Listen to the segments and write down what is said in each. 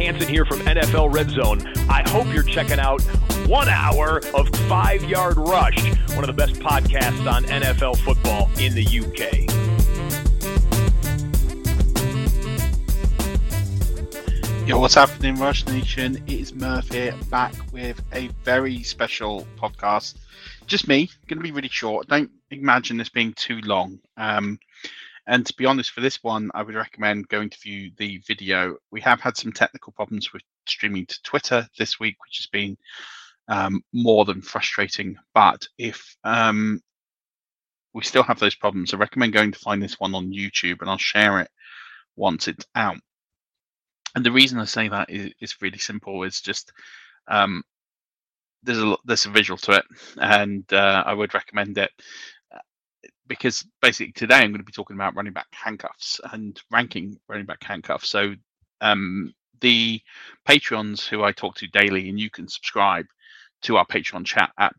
Hansen here from NFL Red Zone. I hope you're checking out 1 hour of 5 Yard Rush, one of the best podcasts on NFL football in the UK. Yo, what's happening, Rush Nation? It is Murph here, back with a very special podcast. Just me, going to be really short. Don't imagine this being too long. And to be honest, for this one, I would recommend going to view the video. We have had some technical problems with streaming to Twitter this week, which has been more than frustrating. But if we still have those problems, I recommend going to find this one on YouTube, and I'll share it once it's out. And the reason I say that is really simple. It's just there's a visual to it, and I would recommend it because basically today I'm going to be talking about running back handcuffs and ranking running back handcuffs. So the Patreons who I talk to daily, and you can subscribe to our Patreon chat at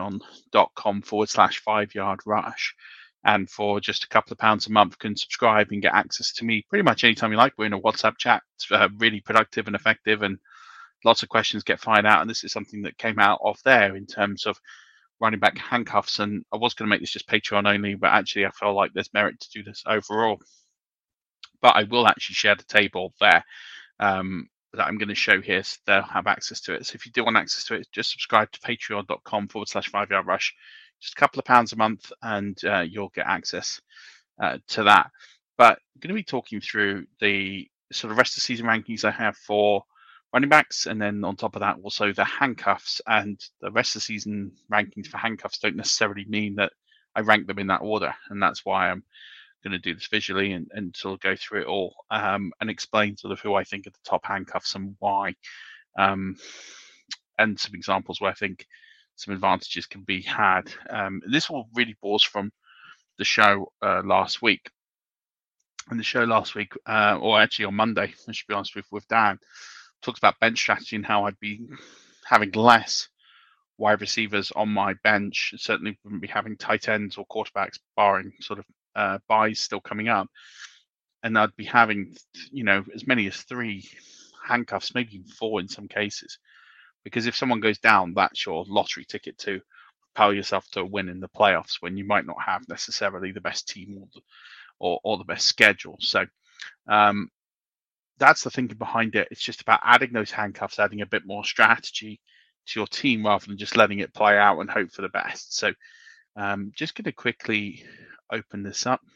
patreon.com/5 Yard Rush. And for just a couple of pounds a month, can subscribe and get access to me pretty much anytime you like. We're in a WhatsApp chat. It's really productive and effective, and lots of questions get fired out. And this is something that came out of there in terms of running back handcuffs. And I was going to make this just Patreon only, but actually I feel like there's merit to do this overall. But I will actually share the table there that I'm going to show here, so they'll have access to it. So if you do want access to it, just subscribe to patreon.com/5 Yard Rush. Just a couple of pounds a month, and you'll get access to that. But I'm going to be talking through the sort of rest of the season rankings I have for running backs, and then on top of that, also the handcuffs. And the rest of the season rankings for handcuffs don't necessarily mean that I rank them in that order, and that's why I'm going to do this visually and sort of go through it all and explain sort of who I think are the top handcuffs and why, and some examples where I think some advantages can be had. This all really bores from the show last week. And the show last week, or actually on Monday, I should be honest with Dan, talked about bench strategy and how I'd be having less wide receivers on my bench. Certainly wouldn't be having tight ends or quarterbacks, barring sort of buys still coming up. And I'd be having, as many as 3 handcuffs, maybe even 4 in some cases. Because if someone goes down, that's your lottery ticket to propel yourself to a win in the playoffs when you might not have necessarily the best team or the best schedule. So that's the thinking behind it. It's just about adding those handcuffs, adding a bit more strategy to your team rather than just letting it play out and hope for the best. So just going to quickly open this up.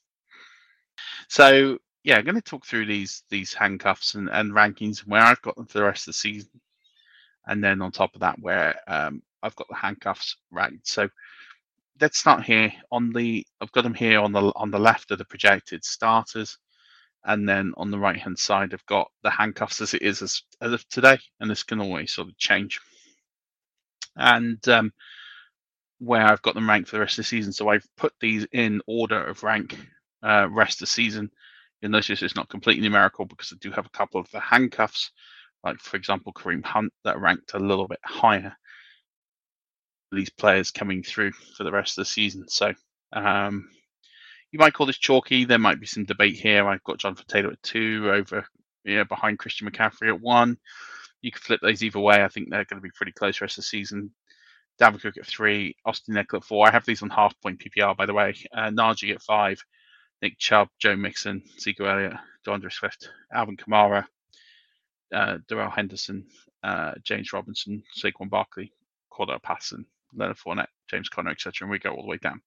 So yeah, I'm going to talk through these handcuffs and rankings and where I've got them for the rest of the season. And then on top of that, where I've got the handcuffs ranked. So let's start here I've got them here on the left of the projected starters, and then on the right hand side, I've got the handcuffs as it is as of today, and this can always sort of change. And where I've got them ranked for the rest of the season. So I've put these in order of rank rest of the season. You'll notice it's not completely numerical because I do have a couple of the handcuffs, like, for example, Kareem Hunt, that are ranked a little bit higher. These players coming through for the rest of the season. So you might call this chalky. There might be some debate here. I've got Jonathan Taylor at 2 over behind Christian McCaffrey at 1. You could flip those either way. I think they're going to be pretty close rest of the season. Dalvin Cook at 3, Austin Ekeler at 4. I have these on half-point PPR, by the way. Najee at 5, Nick Chubb, Joe Mixon, Zeke Elliott, DeAndre Swift, Alvin Kamara, Darrell Henderson, James Robinson, Saquon Barkley, Cordell Patterson, Leonard Fournette, James Conner, etc. And we go all the way down.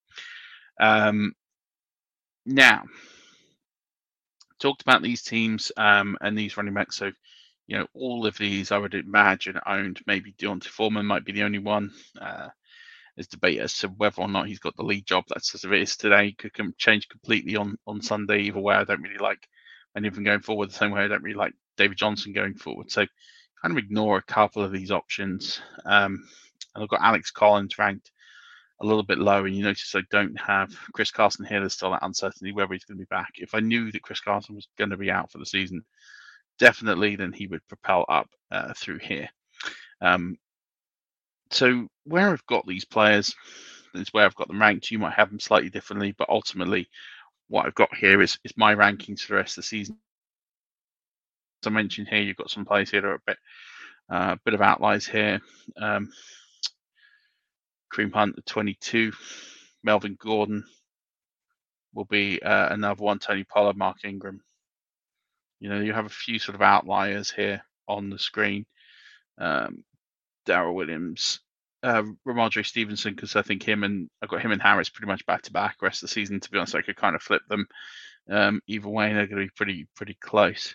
Now, talked about these teams and these running backs. So, all of these I would imagine owned. Maybe Deontay Foreman might be the only one. There's debate as to whether or not he's got the lead job. That's as it is today. Could change completely on Sunday. Either way, I don't really like any of them going forward. The same way I don't really like David Johnson going forward. So kind of ignore a couple of these options. And I've got Alex Collins ranked a little bit low, and you notice I don't have Chris Carson here. There's still that uncertainty whether he's going to be back. If I knew that Chris Carson was going to be out for the season, definitely then he would propel up through here. So where I've got these players is where I've got them ranked. You might have them slightly differently, but ultimately what I've got here is my rankings for the rest of the season. I mentioned here, you've got some players here that are a bit of outliers here. Kareem Hunt at 22, Melvin Gordon will be another one. Tony Pollard, Mark Ingram. You have a few sort of outliers here on the screen. Darrell Williams, Ramondre Stevenson, because I think I've got him and Harris pretty much back to back rest of the season. To be honest, I could kind of flip them either way, and they're going to be pretty close.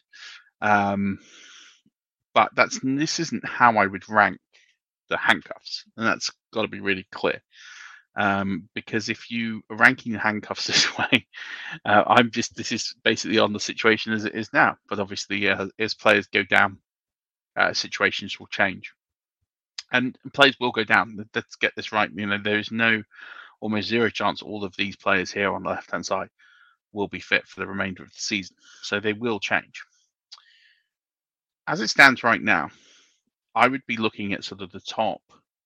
But this isn't how I would rank the handcuffs, and that's got to be really clear. Because if you are ranking the handcuffs this way, this is basically on the situation as it is now. But obviously, as players go down, situations will change, and players will go down. Let's get this right. There is almost zero chance all of these players here on the left-hand side will be fit for the remainder of the season. So they will change. As it stands right now, I would be looking at sort of the top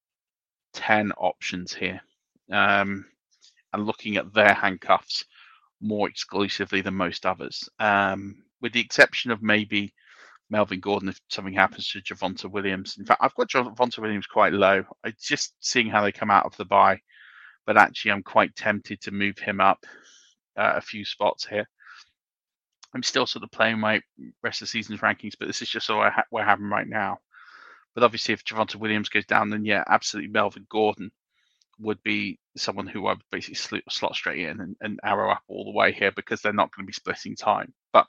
10 options here. And looking at their handcuffs more exclusively than most others, with the exception of maybe Melvin Gordon if something happens to Javonte Williams. In fact, I've got Javonte Williams quite low. It's just seeing how they come out of the bye, but actually I'm quite tempted to move him up a few spots here. I'm still sort of playing my rest of the season's rankings, but this is just where I have him right now. But obviously if Javonte Williams goes down, then yeah, absolutely Melvin Gordon would be someone who I would basically slot straight in and arrow up all the way here, because they're not going to be splitting time. But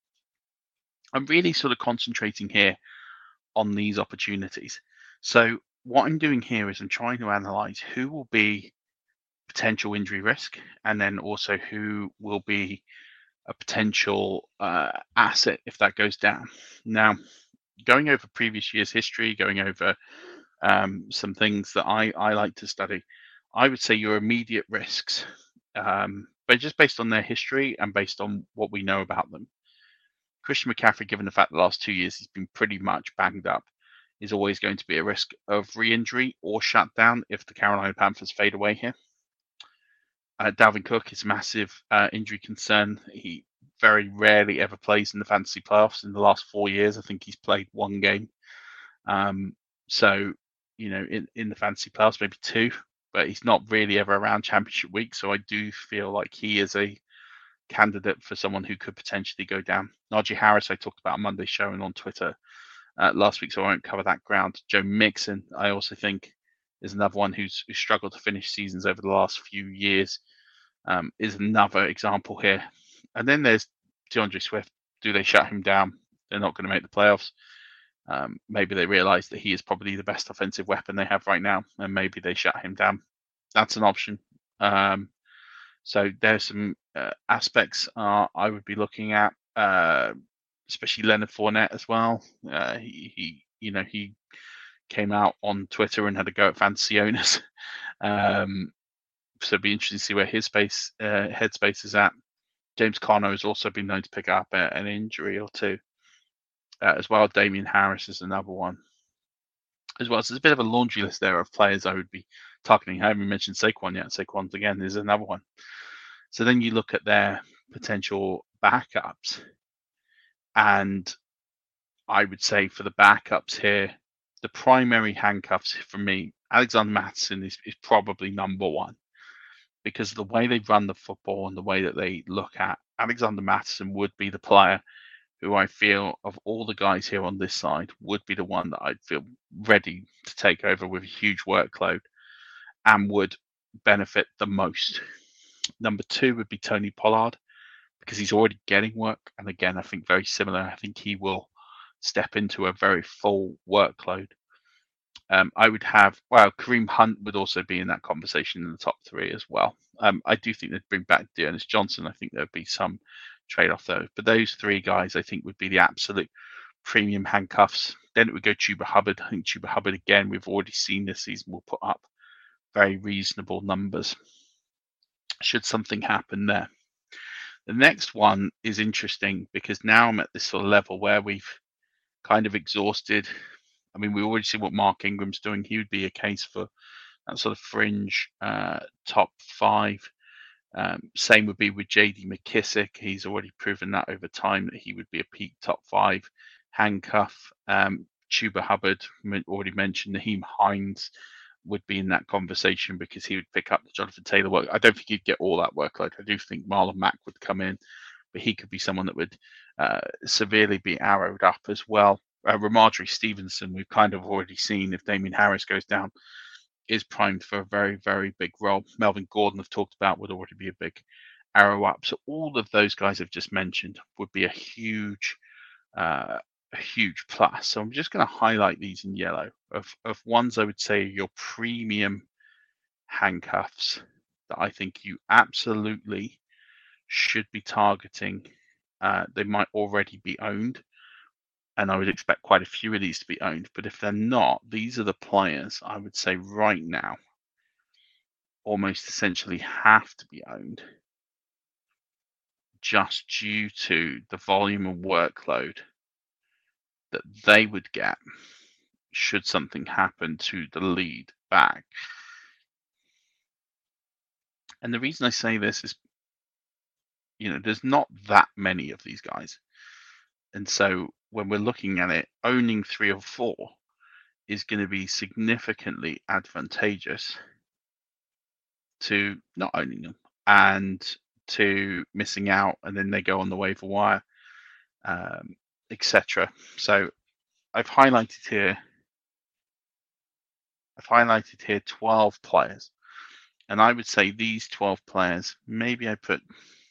I'm really sort of concentrating here on these opportunities. So what I'm doing here is I'm trying to analyze who will be potential injury risk, and then also who will be a potential asset if that goes down. Now, going over previous year's history, going over some things that I like to study, I would say your immediate risks, but just based on their history and based on what we know about them. Christian McCaffrey, given the fact the last 2 years he's been pretty much banged up, is always going to be a risk of re-injury or shutdown if the Carolina Panthers fade away here. Dalvin Cook is a massive injury concern. He very rarely ever plays in the fantasy playoffs. In the last 4 years, I think he's played one game. So, in the fantasy playoffs, maybe two, but he's not really ever around championship week. So I do feel like he is a candidate for someone who could potentially go down. Najee Harris, I talked about on Monday's show and on Twitter last week, so I won't cover that ground. Joe Mixon, I also think, is another one who's struggled to finish seasons over the last few years, is another example here. And then there's DeAndre Swift. Do they shut him down? They're not going to make the playoffs. Maybe they realize that he is probably the best offensive weapon they have right now, and maybe they shut him down. That's an option. So there's some aspects I would be looking at, especially Leonard Fournette as well. He came out on Twitter and had a go at fantasy owners. So it'd be interesting to see where his headspace is at. James Conner has also been known to pick up an injury or two as well. Damian Harris is another one as well. So there's a bit of a laundry list there of players I would be targeting. I haven't mentioned Saquon yet. Saquon, again, is another one. So then you look at their potential backups, and I would say for the backups here, the primary handcuffs for me, Alexander Mattison is probably number one, because of the way they run the football and the way that they look at. Alexander Mattison would be the player who I feel, of all the guys here on this side, would be the one that I'd feel ready to take over with a huge workload and would benefit the most. Number two would be Tony Pollard, because he's already getting work. And again, I think very similar. I think he will step into a very full workload. I would have, Kareem Hunt would also be in that conversation in the top three as well. I do think they'd bring back Dearness Johnson. I think there'd be some trade-off though. But those three guys, I think, would be the absolute premium handcuffs. Then it would go Chuba Hubbard. I think Chuba Hubbard, again, we've already seen this season, will put up very reasonable numbers should something happen there. The next one is interesting, because now I'm at this sort of level where we've kind of exhausted. I mean, we already see what Mark Ingram's doing. He would be a case for that sort of fringe top five. Same would be with JD McKissick. He's already proven that over time that he would be a peak top five handcuff. Chuba Hubbard, already mentioned. Naheem Hines would be in that conversation because he would pick up the Jonathan Taylor work. I don't think he'd get all that workload. I do think Marlon Mack would come in, but he could be someone that would severely be arrowed up as well. Ramondre Stevenson, we've kind of already seen, if Damien Harris goes down, is primed for a very, very big role. Melvin Gordon, I've talked about, would already be a big arrow up. So all of those guys I've just mentioned would be a huge plus. So I'm just going to highlight these in yellow of ones I would say your premium handcuffs that I think you absolutely should be targeting. They might already be owned, and I would expect quite a few of these to be owned. But if they're not, these are the players I would say right now almost essentially have to be owned, just due to the volume of workload that they would get should something happen to the lead back. And the reason I say this is, there's not that many of these guys. And so when we're looking at it, owning 3 or 4 is going to be significantly advantageous to not owning them and to missing out, and then they go on the waiver wire, etc. So I've highlighted here 12 players, and I would say these 12 players, maybe I put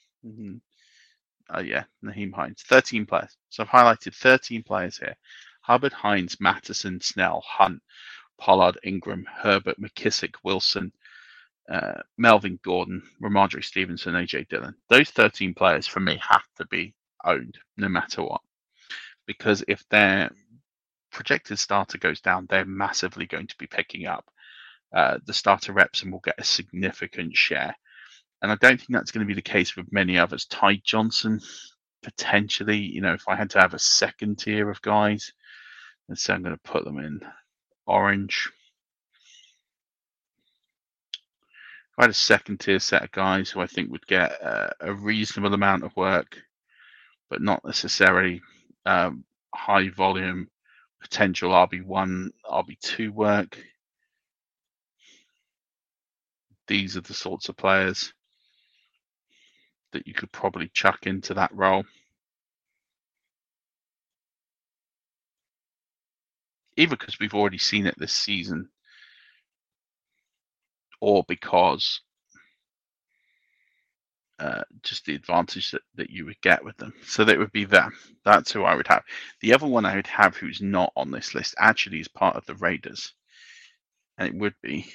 Naheem Hines, 13 players. So I've highlighted 13 players here: Hubbard, Hines, Mattison, Snell, Hunt, Pollard, Ingram, Herbert, McKissick, Wilson, Melvin Gordon, Ramondre Stevenson, AJ Dillon. Those 13 players for me have to be owned no matter what, because if their projected starter goes down, they're massively going to be picking up the starter reps and will get a significant share. And I don't think that's going to be the case with many others. Ty Johnson, potentially, if I had to have a second tier of guys, and so I'm going to put them in orange. I had a second tier set of guys who I think would get a reasonable amount of work, but not necessarily high volume potential RB1, RB2 work. These are the sorts of players that you could probably chuck into that role. Either because we've already seen it this season, or because just the advantage that you would get with them. So that would be them. That's who I would have. The other one I would have who's not on this list actually is part of the Raiders, and it would be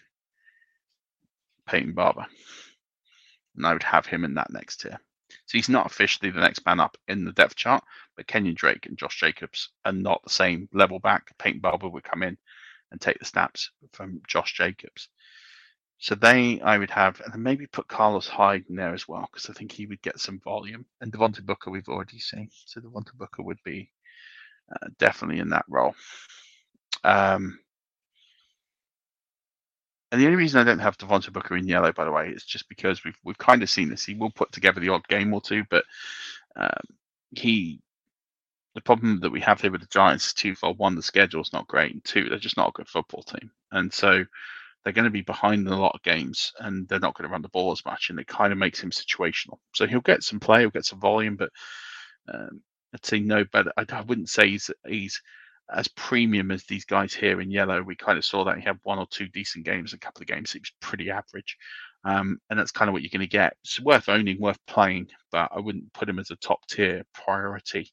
Peyton Barber. And I would have him in that next tier. So he's not officially the next man up in the depth chart, but Kenyon Drake and Josh Jacobs are not the same level back. Peyton Barber would come in and take the snaps from Josh Jacobs. So I would have, and maybe put Carlos Hyde in there as well, because I think he would get some volume. And Devontae Booker we've already seen. So Devontae Booker would be definitely in that role. And the only reason I don't have Devontae Booker in yellow, by the way, is just because we've kind of seen this. He will put together the odd game or two, but the problem that we have here with the Giants is twofold. One, the schedule's not great, and two, they're just not a good football team. And so they're going to be behind in a lot of games, and they're not going to run the ball as much, and it kind of makes him situational. So he'll get some play, he'll get some volume, but I'd say no better. I wouldn't say he's as premium as these guys here in yellow. We kind of saw that he had 1 or 2 decent games, a couple of games he was pretty average, and that's kind of what you're going to get. It's worth owning, worth playing, but I wouldn't put him as a top tier priority,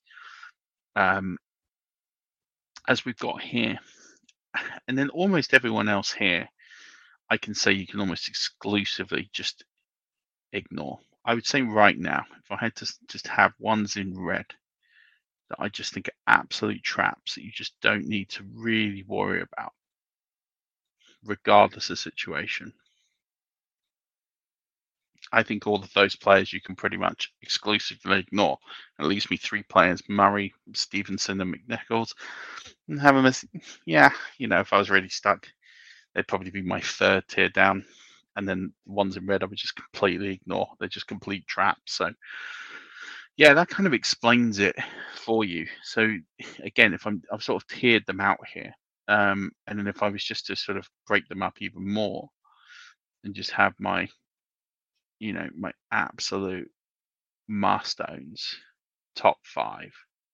as we've got here. And then almost everyone else here, I can say you can almost exclusively just ignore. I would say right now, if I had to just have ones in red that I just think are absolute traps that you just don't need to really worry about, regardless of situation. I think all of those players you can pretty much exclusively ignore. It leaves me 3 players: Murray, Stevenson, and McNichols. And have them as, if I was really stuck, they'd probably be my 3rd tier down. And then the ones in red I would just completely ignore. They're just complete traps. So Yeah, that kind of explains it for you. So again, if I've sort of tiered them out here, and then if I was just to sort of break them up even more and just have my, my absolute must-owns, top 5.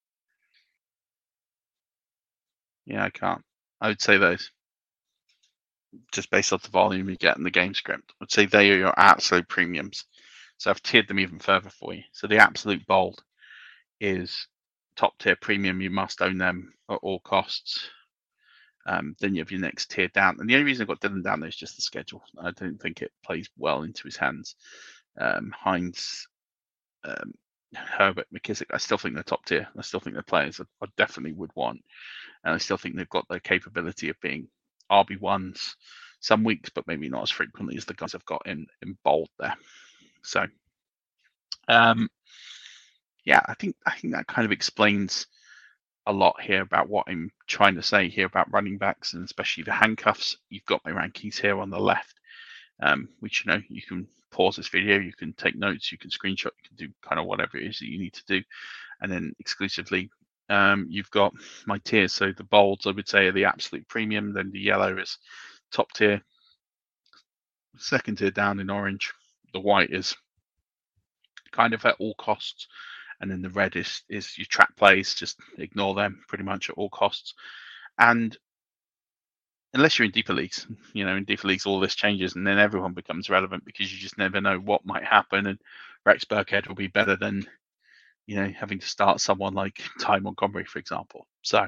Yeah, I can't. I would say those, just based off the volume you get in the game script. I'd say they are your absolute premiums. So I've tiered them even further for you. So the absolute bold is top tier premium. You must own them at all costs. Then you have your next tier down. And the only reason I got Dylan down there is just the schedule. I don't think it plays well into his hands. Hines, Herbert, McKissick, I still think they're top tier. I still think they're players I definitely would want. And I still think they've got the capability of being RB1s some weeks, but maybe not as frequently as the guys I've got in bold there. So, yeah, I think that kind of explains a lot here about what I'm trying to say here about running backs, and especially the handcuffs. You've got my rankings here on the left, which, you can pause this video, you can take notes, you can screenshot, you can do kind of whatever it is that you need to do. And then exclusively, you've got my tiers. So the bolds, I would say, are the absolute premium. Then the yellow is top tier. Second tier down in orange. The white is kind of at all costs. And then the red is your trap plays. Just ignore them pretty much at all costs. And unless you're in deeper leagues, in deeper leagues, all this changes and then everyone becomes relevant because you just never know what might happen. And Rex Burkhead will be better than, having to start someone like Ty Montgomery, for example. So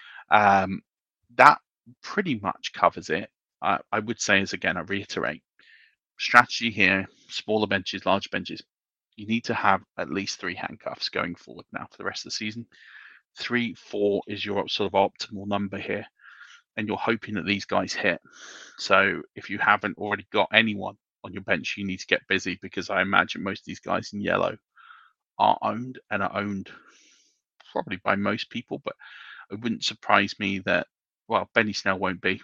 that pretty much covers it. I would say is, again, I reiterate, strategy here, smaller benches, large benches. You need to have at least 3 handcuffs going forward now for the rest of the season. 3, 4 is your sort of optimal number here. And you're hoping that these guys hit. So if you haven't already got anyone on your bench, you need to get busy, because I imagine most of these guys in yellow are owned, and are owned probably by most people. But it wouldn't surprise me that, well, Benny Snell won't be.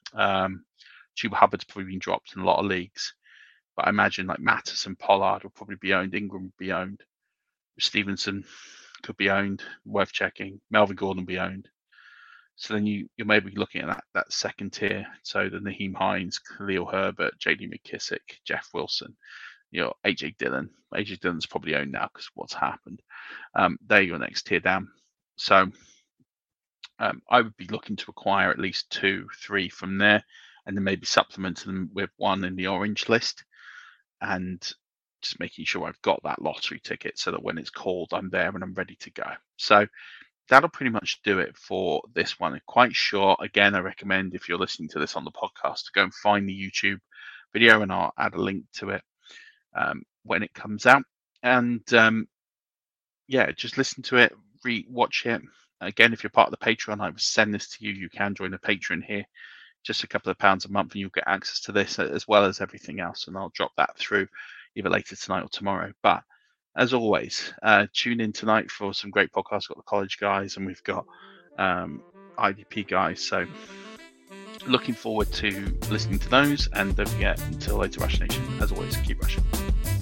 Chuba Hubbard's probably been dropped in a lot of leagues. But I imagine like Mattis and Pollard will probably be owned. Ingram will be owned. Stevenson could be owned. Worth checking. Melvin Gordon will be owned. So then you're maybe looking at that second tier. So the Nyheim Hines, Khalil Herbert, J.D. McKissick, Jeff Wilson, A.J. Dillon. A.J. Dillon's probably owned now because of what's happened. They're your next tier down. So I would be looking to acquire at least 2, 3 from there, and then maybe supplement them with one in the orange list, and just making sure I've got that lottery ticket so that when it's called, I'm there and I'm ready to go. So that'll pretty much do it for this one. Quite short. Again, I recommend, if you're listening to this on the podcast, to go and find the YouTube video, and I'll add a link to it when it comes out. And just listen to it, watch it. Again, if you're part of the Patreon, I would send this to you. You can join the Patreon here. Just a couple of pounds a month, and you'll get access to this as well as everything else. And I'll drop that through either later tonight or tomorrow. But as always, tune in tonight for some great podcasts. We've got the college guys, and we've got IDP guys. So looking forward to listening to those. And don't forget, until later, Rush Nation, as always, keep rushing.